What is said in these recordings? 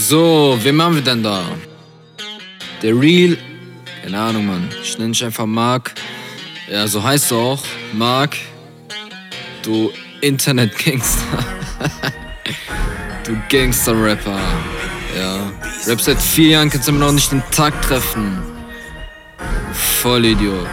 So, wen haben wir denn da? Der Real, keine Ahnung, Mann. Ich nenne dich einfach Mark. Ja, so heißt du auch. Mark, du Internet-Gangster. Du Gangster-Rapper. Ja. Rap seit 4 Jahren, kannst du immer noch nicht den Tag treffen. Vollidiot.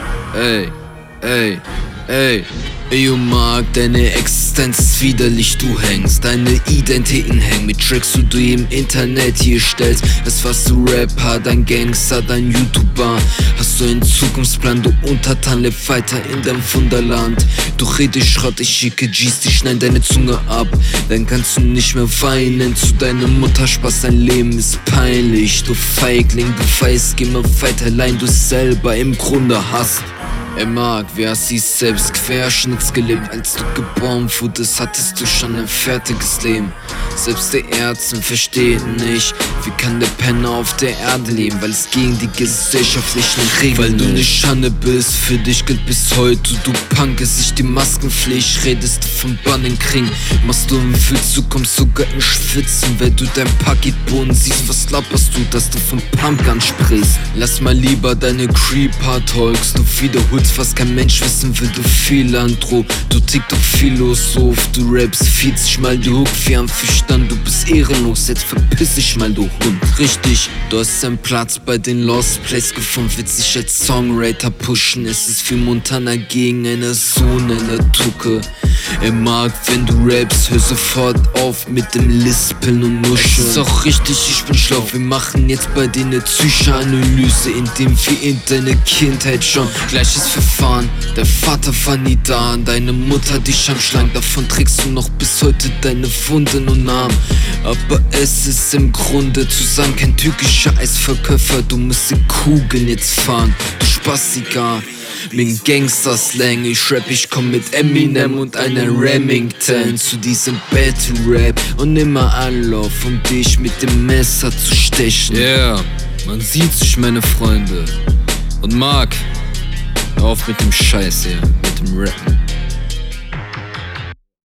Ey, ey, ey. Ey, you Mark, deine Existenz ist widerlich, du hängst. Deine Identitäten hängen mit Tracks, die du im Internet hier stellst. Das was du Rapper, dein Gangster, dein YouTuber. Hast du einen Zukunftsplan, du Untertan, leb weiter in deinem Wunderland. Du redest Schrott, ich schicke G's, die schneiden deine Zunge ab. Dann kannst du nicht mehr weinen, zu deiner Mutter Spaß, dein Leben ist peinlich. Du Feigling, du weißt, geh mal weiter, allein du selber im Grunde hast. Ey Mark, wer hast dich selbst querschnittsgelebt? Als du geboren wurdest, hattest du schon ein fertiges Leben. Selbst die Ärzte verstehen nicht, wie kann der Penner auf der Erde leben, weil es gegen die gesellschaftlichen Regeln weil du eine Schande bist, für dich gilt bis heute, du punkest sich die Maskenpflicht, redest du vom Bannenkrieg, machst du im Filz, du kommst sogar in Schwitzen, wenn du dein Paketboden siehst, was laberst du, dass du vom Punk ansprichst? Lass mal lieber deine Creeper-Talks, du wiederholst was kein Mensch wissen will, du Philanthrop, du TikTok-Philosoph, du rappst 40 mal die Hook, wir haben Verstand, du bist ehrenlos, jetzt verpiss dich mal, du Hund. Richtig, du hast deinen Platz bei den Lost Place gefunden, willst dich als Songwriter pushen, es ist wie Montana gegen eine Sohn einer Tucke. Ey Mark, wenn du rappst, hör sofort auf mit dem Lispeln und Nuscheln. Ist auch richtig, ich bin schlau, wir machen jetzt bei dir eine Psychoanalyse, indem wir in deine Kindheit schauen. Gleiches Verfahren, der Vater war nie da, deine Mutter dich am Schlank, davon trägst du noch bis heute deine Wunden und Namen. Aber es ist im Grunde zusammen kein türkischer Eisverkäufer, du musst die Kugeln jetzt fahren, du Spastiker. Mit Gangster-Slang, ich rap, ich komm mit Eminem und einer Remington zu diesem Battle-Rap und immer Anlauf, um dich mit dem Messer zu stechen. Yeah, man sieht sich, meine Freunde. Und Mark, hör auf mit dem Scheiß hier, mit dem Rappen.